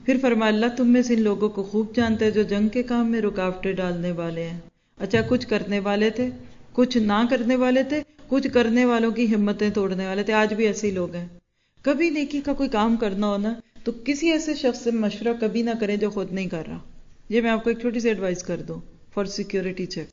پھر فرمایا اللہ تم میں سے ان لوگوں کو خوب جانتا ہے جو جنگ کے کام میں رکاوٹیں ڈالنے والے ہیں. اچھا کچھ کرنے والے تھے، کچھ نہ کرنے والے تھے، کچھ کرنے والوں کی ہمتیں توڑنے والے تھے. آج بھی ایسے ہی لوگ ہیں. کبھی نیکی کا کوئی کام کرنا ہونا تو کسی ایسے شخص سے مشورہ کبھی نہ کریں جو خود نہیں کر رہا. یہ میں آپ کو ایک چھوٹی سی ایڈوائس کر دوں فار سیکیورٹی چیک.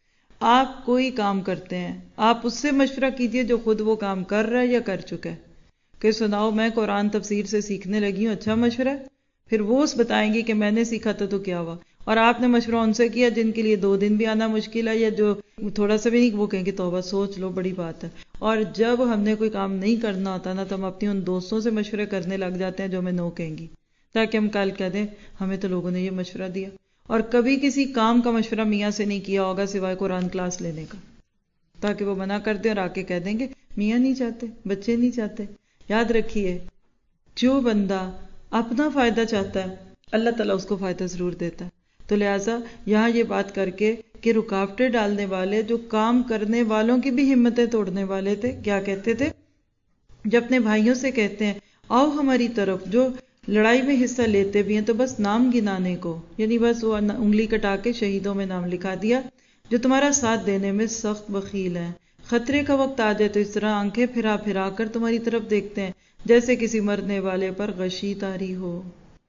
آپ کوئی کام کرتے ہیں، آپ اس سے مشورہ کیجئے جو خود وہ کام کر رہا ہے یا کر چکا ہے. کہ سناؤ میں قرآن تفسیر سے سیکھنے لگی ہوں، اچھا مشورہ ہے. پھر وہ اس بتائیں گی کہ میں نے سیکھا تھا تو کیا ہوا. اور آپ نے مشورہ ان سے کیا جن کے لیے 2 دن بھی آنا مشکل ہے یا جو تھوڑا سا بھی نہیں، وہ کہیں گے توبہ سوچ لو بڑی بات ہے. اور جب ہم نے کوئی کام نہیں کرنا ہوتا نا تو ہم اپنی ان دوستوں سے مشورے کرنے لگ جاتے ہیں جو ہمیں نو کہیں گی، تاکہ ہم کل کہہ دیں ہمیں تو لوگوں نے یہ مشورہ دیا. اور کبھی کسی کام کا مشورہ میاں سے نہیں کیا ہوگا سوائے قرآن کلاس لینے کا، تاکہ وہ منع کر دیں اور آ کے کہہ دیں گے میاں نہیں چاہتے، بچے نہیں چاہتے. یاد رکھیے جو بندہ اپنا فائدہ چاہتا ہے اللہ تعالیٰ اس کو فائدہ ضرور دیتا ہے. تو لہٰذا یہاں یہ بات کر کے کہ رکاوٹیں ڈالنے والے جو کام کرنے والوں کی بھی ہمتیں توڑنے والے تھے، کیا کہتے تھے جب اپنے بھائیوں سے کہتے ہیں آؤ ہماری طرف، جو لڑائی میں حصہ لیتے بھی ہیں تو بس نام گنانے کو، یعنی بس وہ انگلی کٹا کے شہیدوں میں نام لکھا دیا، جو تمہارا ساتھ دینے میں سخت بخیل ہیں. خطرے کا وقت آ جائے تو اس طرح آنکھیں پھرا پھرا کر تمہاری طرف دیکھتے ہیں جیسے کسی مرنے والے پر غشی طاری ہو.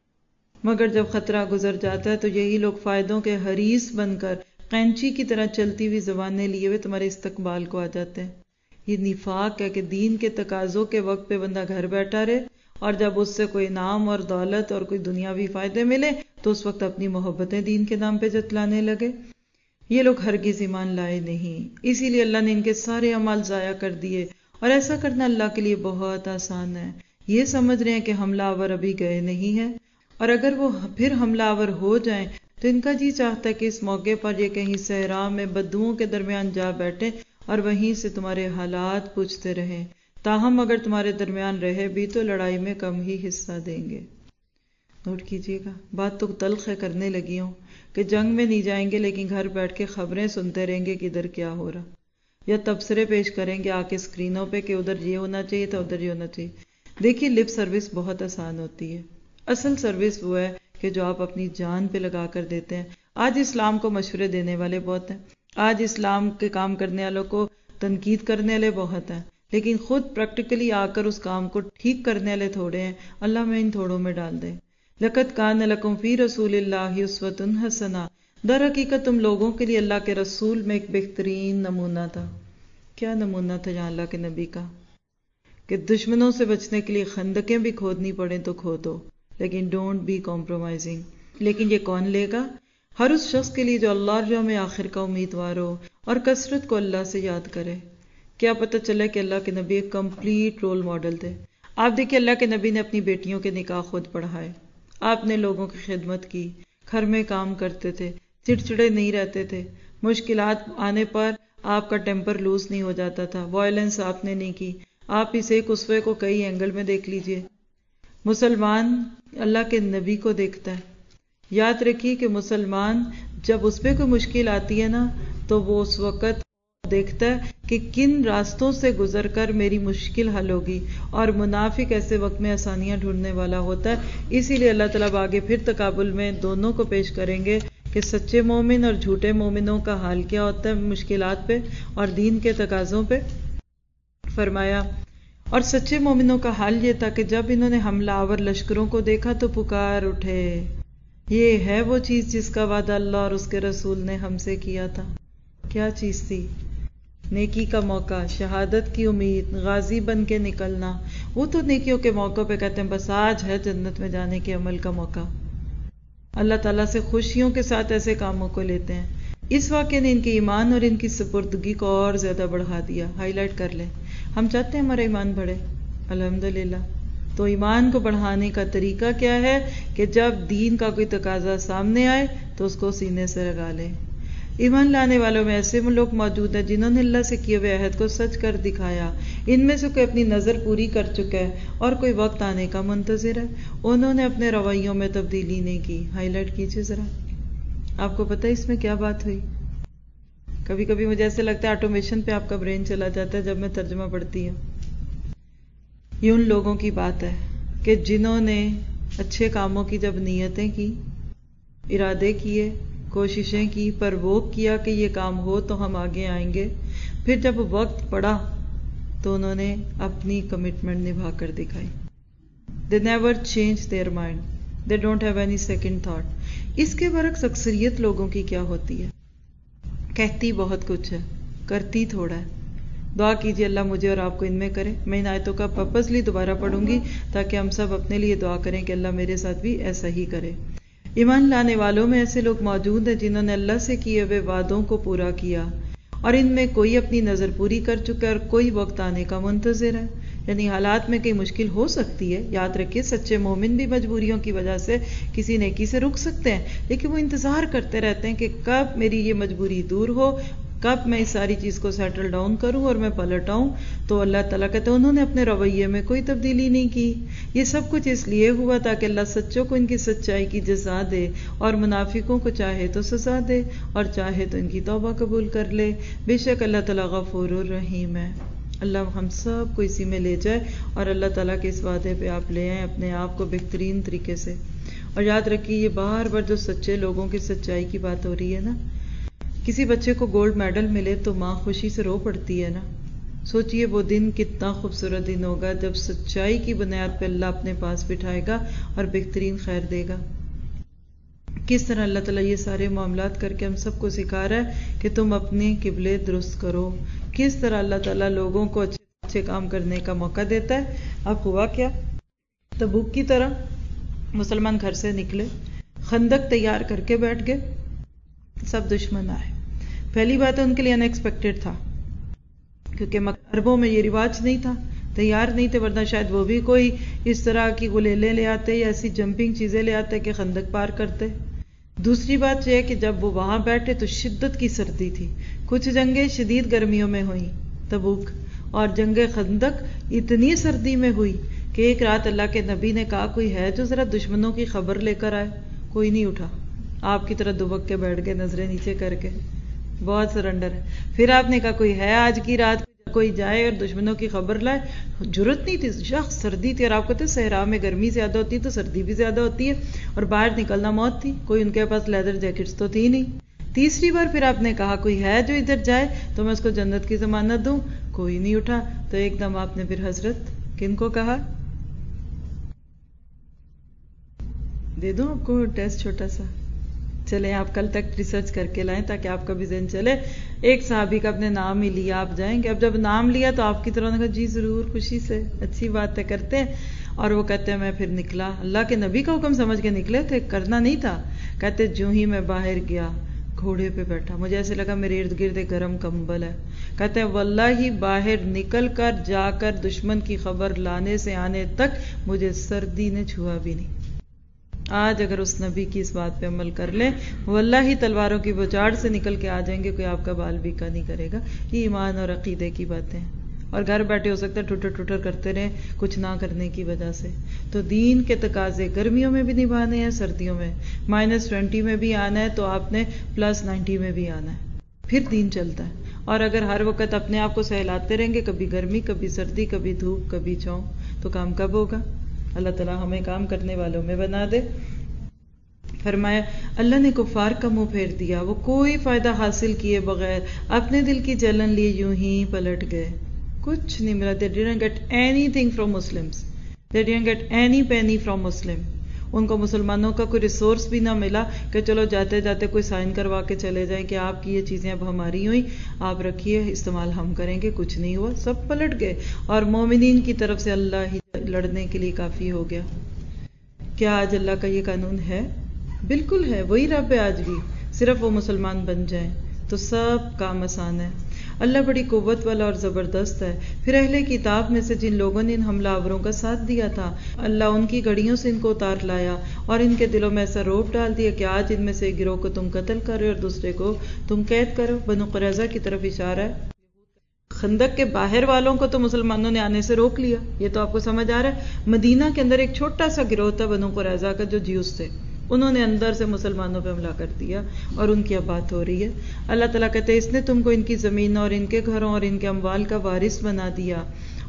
مگر جب خطرہ گزر جاتا ہے تو یہی لوگ فائدوں کے حریص بن کر قینچی کی طرح چلتی ہوئی زبانیں لیے ہوئے تمہارے استقبال کو آ جاتے ہیں. یہ نفاق ہے کہ دین کے تقاضوں کے وقت پہ بندہ گھر بیٹھا رہے اور جب اس سے کوئی نام اور دولت اور کوئی دنیاوی فائدے ملے تو اس وقت اپنی محبتیں دین کے نام پہ جتلانے لگے. یہ لوگ ہرگز ایمان لائے نہیں، اسی لیے اللہ نے ان کے سارے اعمال ضائع کر دیے. اور ایسا کرنا اللہ کے لیے بہت آسان ہے. یہ سمجھ رہے ہیں کہ حملہ آور ابھی گئے نہیں ہیں، اور اگر وہ پھر حملہ آور ہو جائیں تو ان کا جی چاہتا ہے کہ اس موقع پر یہ کہیں صحرا میں بدوؤں کے درمیان جا بیٹھے اور وہیں سے تمہارے حالات پوچھتے رہیں. تاہم اگر تمہارے درمیان رہے بھی تو لڑائی میں کم ہی حصہ دیں گے. نوٹ کیجئے گا، بات تو تلخ ہے کرنے لگی ہوں کہ جنگ میں نہیں جائیں گے لیکن گھر بیٹھ کے خبریں سنتے رہیں گے کہ ادھر کیا ہو رہا، یا تبصرے پیش کریں گے آ کے اسکرینوں پہ کہ ادھر یہ ہونا چاہیے تھا ادھر یہ ہونا چاہیے. دیکھیے لپ سروس بہت آسان ہوتی ہے، اصل سروس وہ ہے کہ جو آپ اپنی جان پہ لگا کر دیتے ہیں. آج اسلام کو مشورے دینے والے بہت ہیں، آج اسلام کے کام کرنے والوں کو تنقید کرنے والے بہت ہیں، لیکن خود پریکٹیکلی آ کر اس کام کو ٹھیک کرنے والے تھوڑے ہیں. اللہ میں ان تھوڑوں میں ڈال دے. لَقَدْ كَانَ لَكُمْ فِي رَسُولِ اللَّهِ أُسْوَةٌ حَسَنَةٌ، در حقیقت تم لوگوں کے لیے اللہ کے رسول میں ایک بہترین نمونہ تھا. کیا نمونہ تھا یہاں اللہ کے نبی کا؟ کہ دشمنوں سے بچنے کے لیے خندقیں بھی کھودنی پڑیں تو کھودو، لیکن ڈونٹ بی کمپرومائزنگ. لیکن یہ کون لے گا؟ ہر اس شخص کے لیے جو اللہ اور یوم آخر کا امیدوار ہو اور کثرت کو اللہ سے یاد کرے. کیا پتہ چلے کہ اللہ کے نبی ایک کمپلیٹ رول ماڈل تھے. آپ دیکھیں اللہ کے نبی نے اپنی بیٹیوں کے نکاح خود پڑھائے، آپ نے لوگوں کی خدمت کی، گھر میں کام کرتے تھے، چڑچڑے نہیں رہتے تھے، مشکلات آنے پر آپ کا ٹیمپر لوز نہیں ہو جاتا تھا، وائلنس آپ نے نہیں کی. آپ اس ایک اسوے کو کئی اینگل میں دیکھ لیجئے. مسلمان اللہ کے نبی کو دیکھتا ہے. یاد رکھیے کہ مسلمان جب اس پہ کوئی مشکل آتی ہے نا تو وہ اس وقت دیکھتا ہے کہ کن راستوں سے گزر کر میری مشکل حل ہوگی، اور منافق ایسے وقت میں آسانیاں ڈھونڈنے والا ہوتا ہے. اسی لیے اللہ تعالیٰ آگے پھر تقابل میں دونوں کو پیش کریں گے کہ سچے مومن اور جھوٹے مومنوں کا حال کیا ہوتا ہے مشکلات پہ اور دین کے تقاضوں پہ. فرمایا اور سچے مومنوں کا حال یہ تھا کہ جب انہوں نے حملہ آور لشکروں کو دیکھا تو پکار اٹھے، یہ ہے وہ چیز جس کا وعدہ اللہ اور اس کے رسول نے ہم سے کیا تھا. کیا چیز تھی؟ نیکی کا موقع، شہادت کی امید، غازی بن کے نکلنا. وہ تو نیکیوں کے موقع پہ کہتے ہیں بس آج ہے جنت میں جانے کے عمل کا موقع. اللہ تعالیٰ سے خوشیوں کے ساتھ ایسے کاموں کو لیتے ہیں. اس واقعے نے ان کے ایمان اور ان کی سپردگی کو اور زیادہ بڑھا دیا. ہائی لائٹ کر لیں. ہم چاہتے ہیں ہمارا ایمان بڑھے، الحمدللہ. تو ایمان کو بڑھانے کا طریقہ کیا ہے کہ جب دین کا کوئی تقاضا سامنے آئے تو اس کو سینے سے لگا لیں. ایمان لانے والوں میں ایسے لوگ موجود ہیں جنہوں نے اللہ سے کیے ہوئے عہد کو سچ کر دکھایا. ان میں سے کوئی اپنی نظر پوری کر چکا ہے اور کوئی وقت آنے کا منتظر ہے. انہوں نے اپنے رویوں میں تبدیلی نہیں کی. ہائی لائٹ کیجیے ذرا. آپ کو پتہ ہے اس میں کیا بات ہوئی؟ کبھی کبھی مجھے ایسے لگتا ہے آٹومیشن پہ آپ کا برین چلا جاتا ہے جب میں ترجمہ پڑھتی ہوں. یہ ان لوگوں کی بات ہے کہ جنہوں نے اچھے کاموں کی جب نیتیں کی، ارادے کیے، کوششیں کی، پرووک کیا کہ یہ کام ہو تو ہم آگے آئیں گے، پھر جب وقت پڑا تو انہوں نے اپنی کمٹمنٹ نبھا کر دکھائی. They never change their mind. They don't have any second thought. اس کے برعکس اکثریت لوگوں کی کیا ہوتی ہے؟ کہتی بہت کچھ ہے، کرتی تھوڑا ہے. دعا کیجیے اللہ مجھے اور آپ کو ان میں کرے. میں ان آیتوں کا پرپسلی دوبارہ پڑھوں گی تاکہ ہم سب اپنے لیے دعا کریں کہ اللہ میرے ساتھ بھی ایسا ہی کرے. ایمان لانے والوں میں ایسے لوگ موجود ہیں جنہوں نے اللہ سے کیے ہوئے وعدوں کو پورا کیا، اور ان میں کوئی اپنی نظر پوری کر چکا ہے اور کوئی وقت آنے کا منتظر ہے. یعنی حالات میں کئی مشکل ہو سکتی ہے، یاد رکھیے سچے مومن بھی مجبوریوں کی وجہ سے کسی نیکی سے رک سکتے ہیں، لیکن وہ انتظار کرتے رہتے ہیں کہ کب میری یہ مجبوری دور ہو، کب میں اس ساری چیز کو سیٹل ڈاؤن کروں اور میں پلٹ آؤں. تو اللہ تعالیٰ کہتے ہیں انہوں نے اپنے رویے میں کوئی تبدیلی نہیں کی. یہ سب کچھ اس لیے ہوا تاکہ اللہ سچوں کو ان کی سچائی کی جزا دے اور منافقوں کو چاہے تو سزا دے اور چاہے تو ان کی توبہ قبول کر لے. بے شک اللہ تعالیٰ غفور الرحیم ہے. اللہ ہم سب کو اسی میں لے جائے اور اللہ تعالیٰ کے اس وعدے پہ آپ لے آئیں اپنے آپ کو بہترین طریقے سے. اور یاد رکھیے یہ بار بار جو سچے لوگوں کی سچائی کی بات ہو رہی ہے نا، کسی بچے کو گولڈ میڈل ملے تو ماں خوشی سے رو پڑتی ہے نا. سوچئے وہ دن کتنا خوبصورت دن ہوگا جب سچائی کی بنیاد پہ اللہ اپنے پاس بٹھائے گا اور بہترین خیر دے گا. کس طرح اللہ تعالیٰ یہ سارے معاملات کر کے ہم سب کو سکھا رہا ہے کہ تم اپنے قبلے درست کرو. کس طرح اللہ تعالیٰ لوگوں کو اچھے کام کرنے کا موقع دیتا ہے. اب ہوا کیا، تبوک کی طرح مسلمان گھر سے نکلے، خندق تیار کر کے بیٹھ گئے، سب دشمن آئے. پہلی بات ان کے لیے ان ایکسپیکٹڈ تھا کیونکہ عربوں میں یہ رواج نہیں تھا، تیار نہیں تھے، ورنہ شاید وہ بھی کوئی اس طرح کی غلیلیں لے آتے یا ایسی جمپنگ چیزیں لے آتے کہ خندق پار کرتے. دوسری بات یہ ہے کہ جب وہ وہاں بیٹھے تو شدت کی سردی تھی. کچھ جنگیں شدید گرمیوں میں ہوئیں، تبوک اور جنگ خندق اتنی سردی میں ہوئی کہ ایک رات اللہ کے نبی نے کہا کوئی ہے جو ذرا دشمنوں کی خبر لے کر آئے. کوئی نہیں اٹھا، آپ کی طرح دبک کے بیٹھ گئے نظریں نیچے کر کے، بہت سرنڈر ہے. پھر آپ نے کہا کوئی ہے آج کی رات کوئی جائے اور دشمنوں کی خبر لائے. جرت نہیں تھی، شخص سردی تھی، اور آپ کہتے ہیں صحرا میں گرمی زیادہ ہوتی ہے تو سردی بھی زیادہ ہوتی ہے، اور باہر نکلنا موت تھی. کوئی ان کے پاس لیدر جیکٹس تو تھی نہیں. تیسری بار پھر آپ نے کہا کوئی ہے جو ادھر جائے تو میں اس کو جنت کی ضمانت دوں. کوئی نہیں اٹھا. تو ایک دم آپ نے پھر حضرت کن کو کہا، دے دوں آپ کو ٹیسٹ چھوٹا سا، چلیں آپ کل تک ریسرچ کر کے لائیں تاکہ آپ کا بھی ذہن چلے. ایک صحابی کا اپنے نام ہی لیا، آپ جائیں گے. اب جب نام لیا تو آپ کی طرح نے کہا جی ضرور، خوشی سے، اچھی بات ہے، کرتے ہیں. اور وہ کہتے ہیں میں پھر نکلا، اللہ کے نبی کا حکم سمجھ کے نکلے تھے، کرنا نہیں تھا. کہتے جو ہی میں باہر گیا گھوڑے پہ بیٹھا، مجھے ایسے لگا میرے ارد گرد ایک گرم کمبل ہے. کہتے ہیں واللہ باہر نکل کر جا کر دشمن کی خبر لانے سے آنے تک مجھے سردی نے چھوا بھی نہیں. آج اگر اس نبی کی اس بات پہ عمل کر لیں، واللہ ہی تلواروں کی بچاڑ سے نکل کے آ جائیں گے، کوئی آپ کا بال بیکا نہیں کرے گا. یہ ایمان اور عقیدے کی باتیں ہیں. اور گھر بیٹھے ہو سکتا ہے ٹھٹر ٹھٹر کرتے رہیں کچھ نہ کرنے کی وجہ سے. تو دین کے تقاضے گرمیوں میں بھی نبھانے ہیں، سردیوں میں -20 میں بھی آنا ہے تو آپ نے +90 میں بھی آنا ہے، پھر دین چلتا ہے. اور اگر ہر وقت اپنے آپ کو سہلاتے رہیں گے، کبھی گرمی کبھی سردی کبھی دھوپ کبھی چھاؤں، تو کام کب ہوگا؟ اللہ تعالیٰ ہمیں کام کرنے والوں میں بنا دے. فرمایا اللہ نے کفار کا منہ پھیر دیا، وہ کوئی فائدہ حاصل کیے بغیر اپنے دل کی جلن لیے یوں ہی پلٹ گئے. کچھ نہیں ملا. They didn't get anything from Muslims. They didn't get any penny from Muslim. ان کو مسلمانوں کا کوئی ریسورس بھی نہ ملا کہ چلو جاتے جاتے کوئی سائن کروا کے چلے جائیں کہ آپ کی یہ چیزیں اب ہماری ہوئی، آپ رکھیے، استعمال ہم کریں گے. کچھ نہیں ہوا، سب پلٹ گئے. اور مومنین کی طرف سے اللہ ہی لڑنے کے لیے کافی ہو گیا. کیا آج اللہ کا یہ قانون ہے؟ بالکل ہے. وہی رب ہے آج بھی، صرف وہ مسلمان بن جائیں تو سب کام آسان ہے. اللہ بڑی قوت والا اور زبردست ہے. پھر اہل کتاب میں سے جن لوگوں نے ان حملہ آوروں کا ساتھ دیا تھا، اللہ ان کی گڑیوں سے ان کو اتار لایا اور ان کے دلوں میں ایسا روب ڈال دیا کہ آج ان میں سے ایک گروہ کو تم قتل کرو اور دوسرے کو تم قید کرو. بنو قریظہ کی طرف اشارہ ہے. خندق کے باہر والوں کو تو مسلمانوں نے آنے سے روک لیا، یہ تو آپ کو سمجھ آ رہا ہے. مدینہ کے اندر ایک چھوٹا سا گروہ تھا بنو قریظہ کا جو جیوس تھے، انہوں نے اندر سے مسلمانوں پہ حملہ کر دیا اور ان کی اب بات ہو رہی ہے. اللہ تعالیٰ کہتے ہیں اس نے تم کو ان کی زمین اور ان کے گھروں اور ان کے اموال کا وارث بنا دیا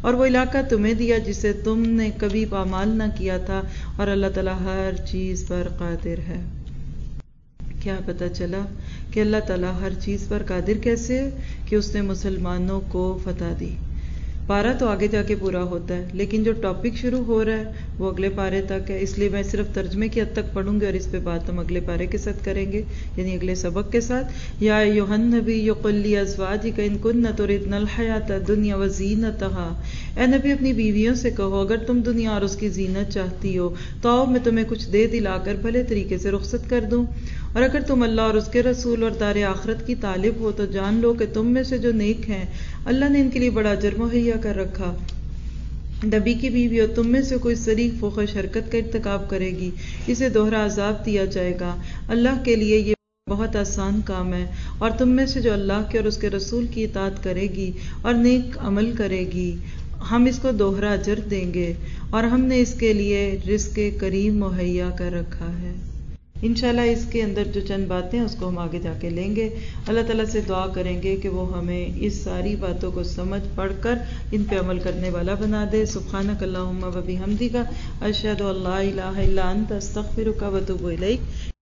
اور وہ علاقہ تمہیں دیا جسے تم نے کبھی پامال نہ کیا تھا، اور اللہ تعالیٰ ہر چیز پر قادر ہے۔ کیا پتہ چلا کہ اللہ تعالیٰ ہر چیز پر قادر کیسے ہے؟ کہ اس نے مسلمانوں کو فتح دی۔ پارہ تو آگے جا کے پورا ہوتا ہے، لیکن جو ٹاپک شروع ہو رہا ہے وہ اگلے پارے تک ہے، اس لیے میں صرف ترجمے کی حد تک پڑھوں گی اور اس پہ بات ہم اگلے پارے کے ساتھ کریں گے، یعنی اگلے سبق کے ساتھ۔ یا ایھا النبی قل لازواجک ان کن تردن الحیاۃ الدنیا وزینتها، اے نبی اپنی بیویوں سے کہو اگر تم دنیا اور اس کی زینت چاہتی ہو تو آؤ میں تمہیں کچھ دے دلا کر بھلے طریقے سے رخصت کر دوں، اور اگر تم اللہ اور اس کے رسول اور دار آخرت کی طالب ہو تو جان لو کہ تم میں سے جو نیک ہیں اللہ نے ان کے لیے بڑا اجر مہیا کر رکھا۔ نبی کی بیوی اور تم میں سے کوئی صریح فحش حرکت کا ارتکاب کرے گی، اسے دوہرا عذاب دیا جائے گا، اللہ کے لیے یہ بہت آسان کام ہے، اور تم میں سے جو اللہ کے اور اس کے رسول کی اطاعت کرے گی اور نیک عمل کرے گی ہم اس کو دوہرا اجر دیں گے، اور ہم نے اس کے لیے رزق کریم مہیا کر رکھا ہے۔ انشاءاللہ اس کے اندر جو چند باتیں ہیں اس کو ہم آگے جا کے لیں گے۔ اللہ تعالیٰ سے دعا کریں گے کہ وہ ہمیں اس ساری باتوں کو سمجھ پڑھ کر ان پہ عمل کرنے والا بنا دے۔ سبحانک اللہم و بحمدک، اشہد ان لا الہ الا انت، استغفرک و اتوب الیک۔